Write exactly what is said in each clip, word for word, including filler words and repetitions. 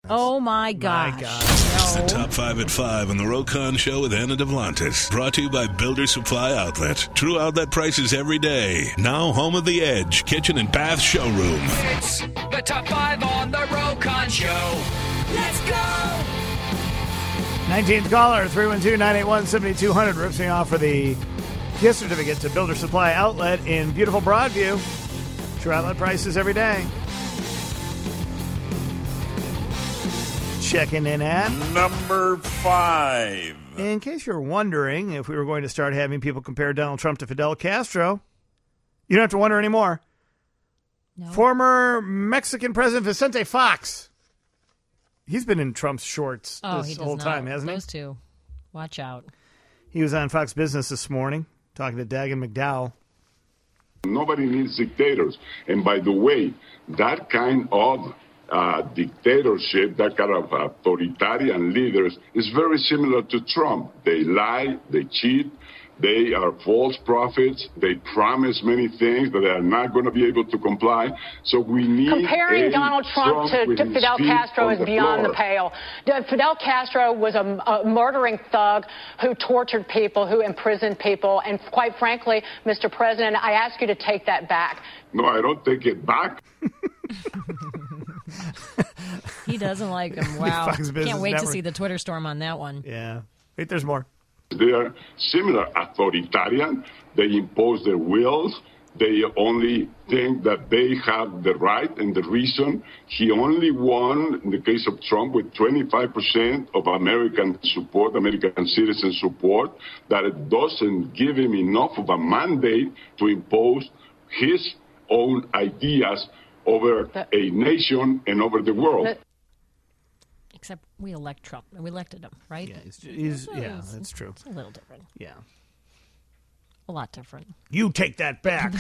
Oh, my gosh. My gosh. It's No. the Top five at five on the Rokon Show with Anna Devlantis. Brought to you by Builder Supply Outlet. True outlet prices every day. Now home of the Edge, kitchen and bath showroom. It's the Top five on the Rokon Show. Let's go! nineteenth caller, three one two, nine eight one, seven two zero zero. Rips me off for the gift certificate to Builder Supply Outlet in beautiful Broadview. True outlet prices every day. Checking in at number five. In case you're wondering if we were going to start having people compare Donald Trump to Fidel Castro, you don't have to wonder anymore. No. Former Mexican President Vicente Fox. He's been in Trump's shorts Oh, this he does whole not. time, hasn't Those two. Watch out. he? He was on Fox Business this morning talking to Dagan McDowell. Nobody needs dictators. And by the way, that kind of uh, dictatorship, that kind of authoritarian leaders is very similar to Trump. They lie, they cheat, they are false prophets, they promise many things that they are not going to be able to comply. So we need Comparing a Donald Trump, Trump to, to Fidel Castro is the beyond floor. the pale. D- Fidel Castro was a, a murdering thug who tortured people, who imprisoned people. And quite frankly, Mister President, I ask you to take that back. No, I don't take it back. He doesn't like him. Wow. Fox Business Can't wait Network. to see the Twitter storm on that one. Yeah. Wait, there's more. They are similar, authoritarian. They impose their wills. They only think that they have the right and the reason. He only won, in the case of Trump, with twenty-five percent of American support, American citizen support, that it doesn't give him enough of a mandate to impose his own ideas over a nation and over the world. Except we elect Trump. We elected him, right? Yeah, he's, he's, So yeah it's- that's true. It's a little different. Yeah. A lot different. You take that back.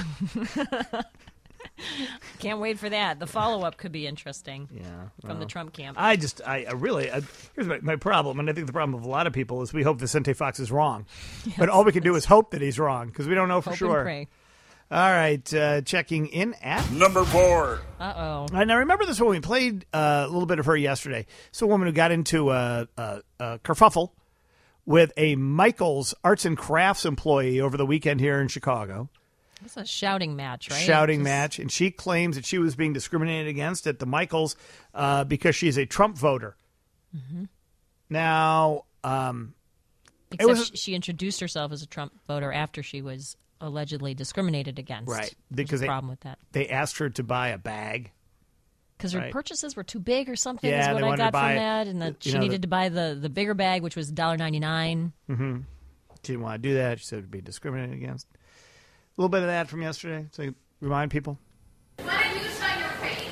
Can't wait for that. The follow-up could be interesting. Yeah, From the well, Trump camp. I just, I, I really, I, here's my, my problem, and I think the problem of a lot of people is we hope Vicente Fox is wrong. But all we can do is hope that he's wrong, because we don't know for Hope sure. and pray. All right, uh, checking in at number four. Uh-oh. And I remember this when we played uh, a little bit of her yesterday. It's a woman who got into a, a, a kerfuffle with a Michaels Arts and Crafts employee over the weekend here in Chicago. It's a shouting match, right? Shouting Just- match. And she claims that she was being discriminated against at the Michaels uh, because she's a Trump voter. Mm-hmm. Now, um, Except was- she- she introduced herself as a Trump voter after she was allegedly discriminated against. right, There's because a they, problem with that. they asked her to buy a bag. Because her Right. purchases were too big or something Yeah, is they what I wanted to got buy, from that. And that you she know, needed the- to buy the, the bigger bag, which was one dollar ninety-nine. Mm-hmm. She didn't want to do that. She said it would be discriminated against. A little bit of that from yesterday. So remind people. Why don't you shut your face?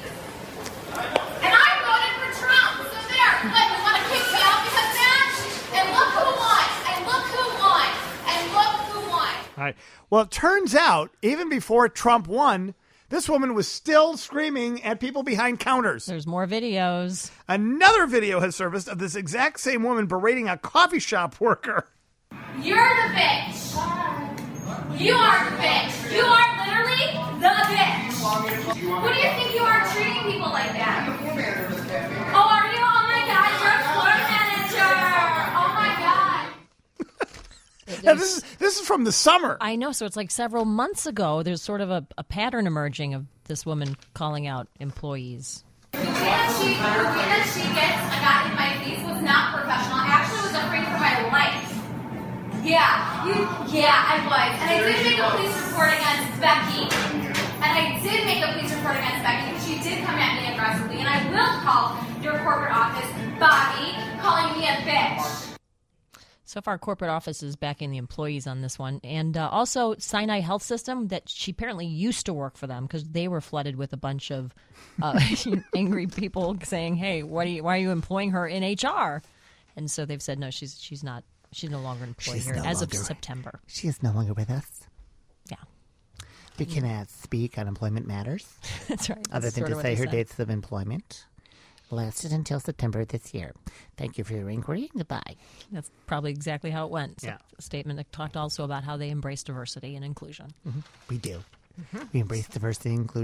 And I voted for Trump, so there. But you want to kick me out because of that? And look who won. And look who won. And look who won. All right. Well, it turns out, even before Trump won, this woman was still screaming at people behind counters. There's more videos. Another video has surfaced of this exact same woman berating a coffee shop worker. You're the bitch. You are the bitch. You are literally the bitch. Who do you think you are treating people like that? Oh, are you? Oh my God, you're a floor manager. Oh my God. Now, this is this is from the summer. I know, so it's like several months ago. There's sort of a, a pattern emerging of this woman calling out employees. The way that she, the way that she gets, I got in my face was not professional. I actually was afraid for my life. Yeah, you, yeah, I was. And I did make a police report against Becky. And I did make a police report against Becky because she did come at me aggressively. And I will call your corporate office, Bobby, calling me a bitch. So far, corporate office is backing the employees on this one. And uh, also Sinai Health System, that she apparently used to work for them because they were flooded with a bunch of uh, angry people saying, hey, why, do you, why are you employing her in H R? And so they've said, no, she's she's not. She's no longer employed She's here no as of longer- September. She is no longer with us. Yeah. We cannot speak on employment matters. That's right. Other That's than sort to of what say they her said. dates of employment lasted until September this year. Thank you for your inquiry. Goodbye. That's probably exactly how it went. So Yeah. a statement that talked also about how they embrace diversity and inclusion. We do. We embrace diversity and inclusion.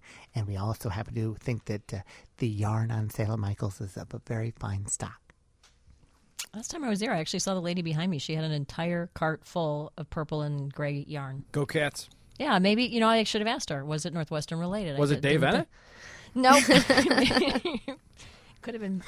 And we also happen to think that uh, the yarn on sale at Michael's is of a very fine stock. Last time I was there, I actually saw the lady behind me. She had an entire cart full of purple and gray yarn. Go Cats. Yeah, maybe, you know, I should have asked her. Was it Northwestern related? Was I it Dave Ennett? No. Could have been.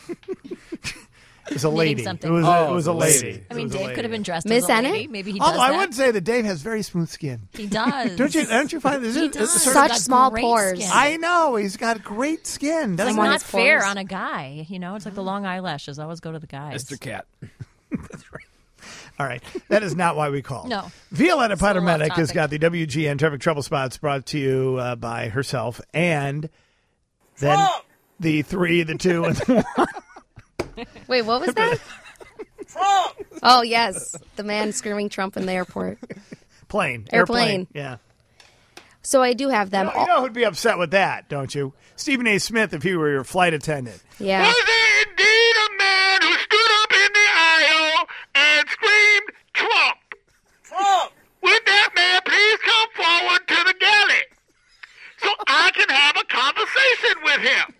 It was a lady. Something. It was, Oh, it was a lady. lady. I mean, Dave could have been dressed Miss as a lady. Ennett? Maybe he does Although I that. would say that Dave has very smooth skin. He does. Don't you? Don't you find this? He is- does. it's sort Such of, Got small great pores. skin. I know he's got great skin. It's Doesn't like he? not his fair pores. on a guy. You know, it's like the long eyelashes. I always go to the guys. Mister Cat. That's right. All right. That is not why we called. No. Violetta It's a little Potter-Medic off has topic. got the W G N Traffic Trouble Spots brought to you uh, by herself. And then the three, the two, and the one. Wait, what was that? Oh, yes. The man screaming Trump in the airport. Plane. Airplane. Yeah. So I do have them. You know, you know who'd be upset with that, don't you? Stephen A. Smith, if he were your flight attendant. Yeah. Was there indeed a man who stood up in the aisle and screamed, Trump? Trump! Would that man please come forward to the galley so I can have a conversation with him?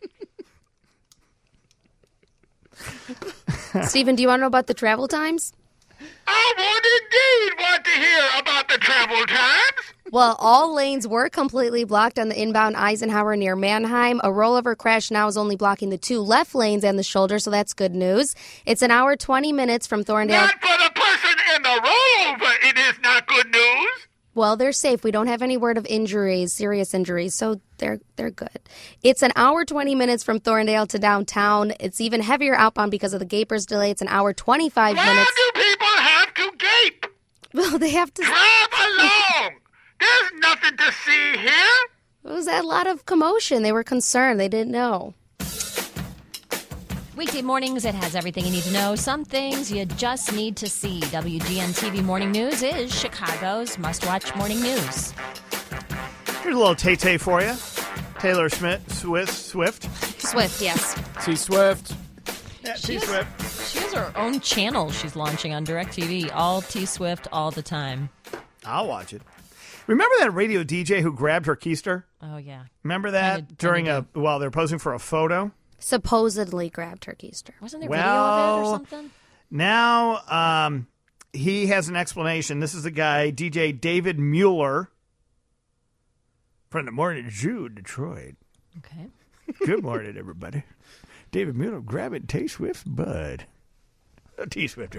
Stephen, do you want to know about the travel times? I would indeed want to hear about the travel times. Well, all lanes were completely blocked on the inbound Eisenhower near Mannheim. A rollover crash now is only blocking the two left lanes and the shoulder, so that's good news. It's an hour, twenty minutes from Thorndale. Not for the person in the rollover, it is not good news. Well, they're safe. We don't have any word of injuries, serious injuries, so they're they're good. It's an hour, twenty minutes from Thorndale to downtown. It's even heavier outbound because of the Gapers delay. It's an hour, twenty-five Why minutes. do people have to gape? Well, they have to... Drive along. There's nothing to see here. It was a lot of commotion. They were concerned. They didn't know. Weekday mornings, it has everything you need to know. Some things you just need to see. W G N T V Morning News is Chicago's must-watch morning news. Here's a little Tay-Tay for you. Taylor Smith, Swift, Swift. Swift, yes. T Swift. Yeah, She T-Swift. has, she has her own channel she's launching on DirecTV. All T-Swift, all the time. I'll watch it. Remember that radio D J who grabbed her keister? Oh, yeah. Remember that Kinda- during kinda a while they're posing for a photo? Supposedly grabbed her keister. Wasn't there Well, video of it or something? Now um, he has an explanation. This is the guy, D J David Mueller, from the Morning Zoo, Detroit. Okay. Good morning, everybody. David Mueller grabbing T Swift's bud. A T Swifter.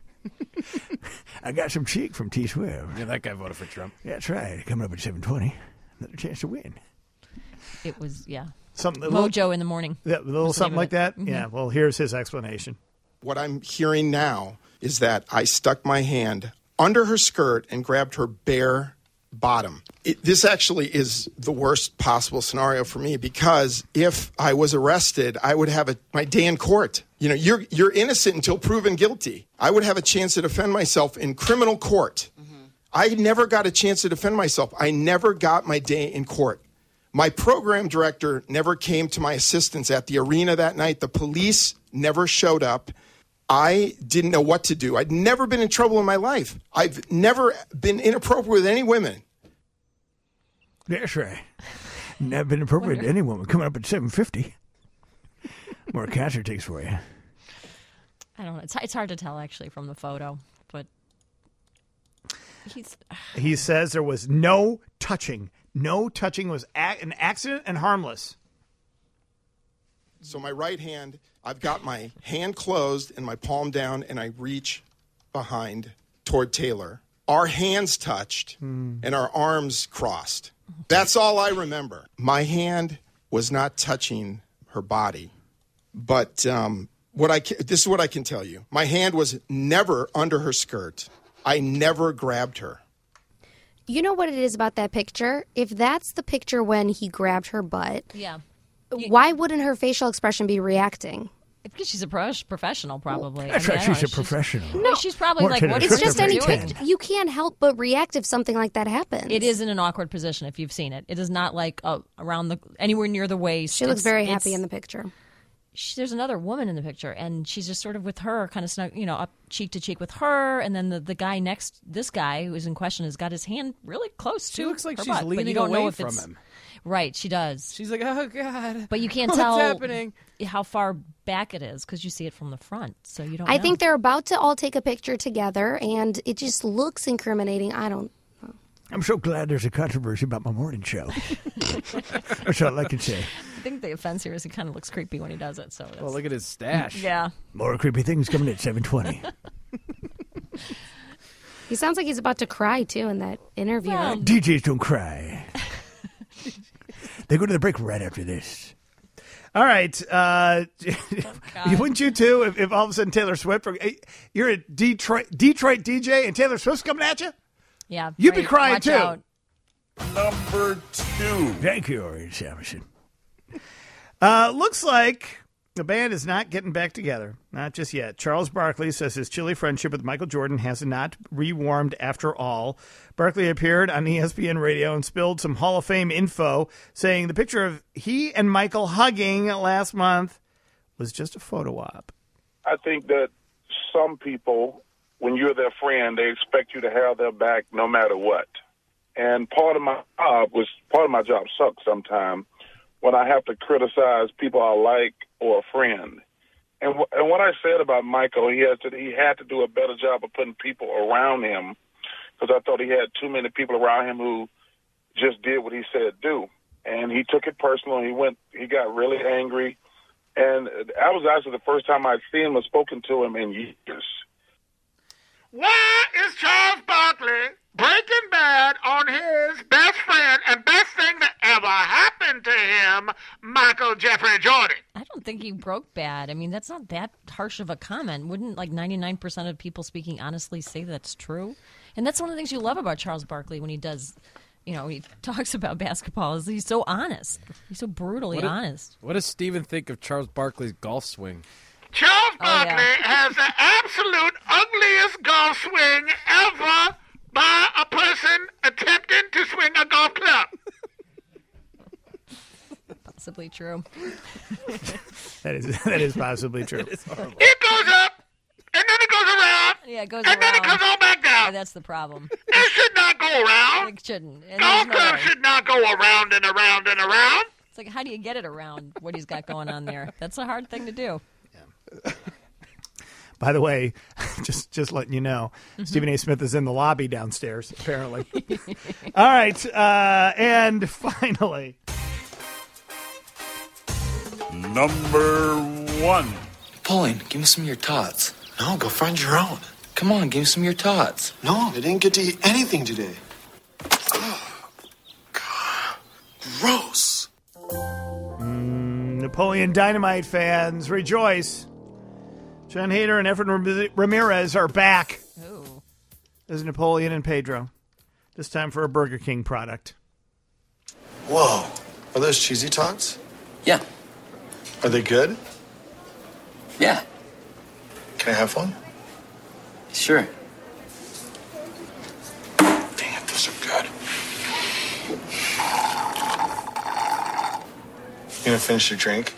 I got some cheek from T Swift. Yeah, that guy voted for Trump. Yeah, that's right. Coming up at seven twenty. Another chance to win. It was, yeah. Something, a little, Mojo in the morning. yeah, a little Was the something name of like it. that. Mhm. Yeah. Well, here's his explanation. What I'm hearing now is that I stuck my hand under her skirt and grabbed her bare bottom. It, this actually is the worst possible scenario for me because if I was arrested, I would have a, my day in court. You know, you're you're innocent until proven guilty. I would have a chance to defend myself in criminal court. Mm-hmm. I never got a chance to defend myself. I never got my day in court. My program director never came to my assistance at the arena that night. The police never showed up. I didn't know what to do. I'd never been in trouble in my life. I've never been inappropriate with any women. That's right. Never been appropriate to any woman. Coming up at seven fifty. More cancer takes for you. I don't know. It's, it's hard to tell, actually, from the photo. But he's... He says there was no touching. No touching was a- an accident and harmless. So my right hand, I've got my hand closed and my palm down, and I reach behind toward Taylor. Our hands touched and our arms crossed. That's all I remember. My hand was not touching her body. But um, what I ca- this is what I can tell you. My hand was never under her skirt. I never grabbed her. You know what it is about that picture? If that's the picture when he grabbed her butt, Yeah. why wouldn't her facial expression be reacting? Because she's a pro- professional, probably. That's I mean, right. I don't She's know, a professional. No, she's probably Worked like, in a what It's is just this any doing? pic- you can't help but react if something like that happens. It is in an awkward position if you've seen it. It is not like uh, around the anywhere near the waist. She looks It's- very it's- happy in the picture. she, there's another woman in the picture, and she's just sort of with her, kind of snug, you know, up cheek to cheek with her, and then the, the guy next, this guy who is in question, has got his hand really close to. She looks like her she's butt, but leaning you don't away know if from it's, him. Right, she does. She's like, oh God, but you can't what's tell happening? how far back it is because you see it from the front, so you don't. I know. think they're about to all take a picture together, and it just looks incriminating. I don't. I'm so glad there's a controversy about my morning show. That's all I can say. I think the offense here is he kind of looks creepy when he does it. So that's, Well, look at his stash. Yeah. More creepy things coming at seven twenty. He sounds like he's about to cry too in that interview. Well, D Js don't cry. They go to the break right after this. All right. Uh, Oh, wouldn't you too if, if all of a sudden Taylor Swift, or, you're a Detroit Detroit D J and Taylor Swift's coming at you? Yeah. You'd be right, crying watch too. out. Number two. Thank you, Orion Samerson. Uh, looks like the band is not getting back together. Not just yet. Charles Barkley says his chilly friendship with Michael Jordan has not rewarmed after all. Barkley appeared on E S P N Radio and spilled some Hall of Fame info, saying the picture of he and Michael hugging last month was just a photo op. I think that some people, when you're their friend, they expect you to have their back no matter what. And part of my job was part of my job sucks sometimes when I have to criticize people I like or a friend. And w- and what I said about Michael, he has to he had to do a better job of putting people around him, because I thought he had too many people around him who just did what he said do. And he took it personal. He went. He got really angry. And that was actually the first time I'd seen him or spoken to him in years. Why is Charles Barkley breaking bad on his best friend and best thing that ever happened to him, Michael Jeffrey Jordan? I don't think he broke bad. I mean, that's not that harsh of a comment. Wouldn't like ninety-nine percent of people speaking honestly say that's true? And that's one of the things you love about Charles Barkley when he does, you know, he talks about basketball, is he's so honest. He's so brutally What do- honest. What does Steven think of Charles Barkley's golf swing? Charles Oh, yeah. Barkley has the absolute ugliest golf swing ever by a person attempting to swing a golf club. Possibly true. That is that is possibly true. It goes up, and then it goes around, Yeah, it goes and around. then it comes all back Yeah, down. that's the problem. It should not go around. It shouldn't. And Golf there's no clubs way. should not go around and around and around. It's like, how do you get it around what he's got going on there? That's a hard thing to do. By the way, just just letting you know, Mm-hmm. Stephen A. Smith is in the lobby downstairs, apparently. All right, uh, and finally, Number one. Pauline, give me some of your tots. No, go find your own. Come on, give me some of your tots. No, I didn't get to eat anything today. Oh, God. Gross. mm, Napoleon Dynamite fans, rejoice. John Hader and Efren Ramirez are back Ooh. as Napoleon and Pedro, this time for a Burger King product. Whoa. Are those cheesy tots? Yeah. Are they good? Yeah. Can I have one? Sure. Dang it, those are good. You gonna finish your drink?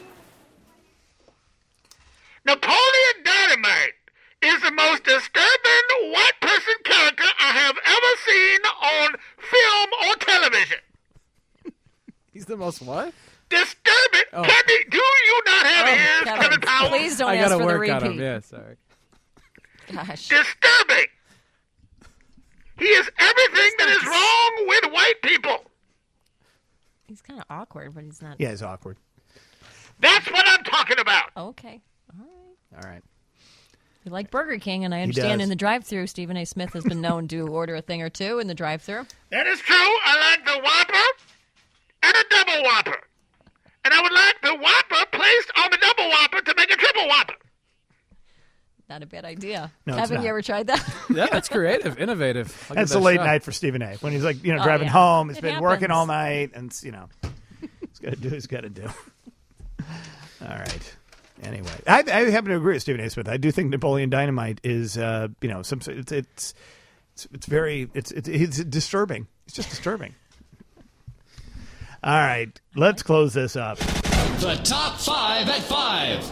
Napoleon Dynamite is the most disturbing white person character I have ever seen on film or television. He's the most what? Disturbing. Oh. Kevin, do you not have Oh, ears, Kevin, Kevin Powell? please don't I ask gotta for the work on repeat. him. Yeah, sorry. Gosh. Disturbing. He is everything that is wrong with white people. He's kind of awkward, but he's not. Yeah, it's awkward. That's what I'm talking about. Okay. All right. All right. You like Burger King, and I He understand does. in the drive-thru, Stephen A. Smith has been known to order a thing or two in the drive-thru. That is true. I like the Whopper and a double Whopper. And I would like the Whopper placed on the double Whopper to make a triple Whopper. Not a bad idea. No, it's Kevin, not. you ever tried that? Yeah, that's creative, innovative. I'll give That's that a late shot. night for Stephen A. When he's like, you know, Oh, driving yeah. home, he's It been working happens. all night, and you know, he's got to do. He's got to do. All right. Anyway, I, I happen to agree with Stephen A. Smith. I do think Napoleon Dynamite is, uh, you know, some it's it's it's, it's very it's, it's it's disturbing. It's just disturbing. All right, let's close this up. The top five at five.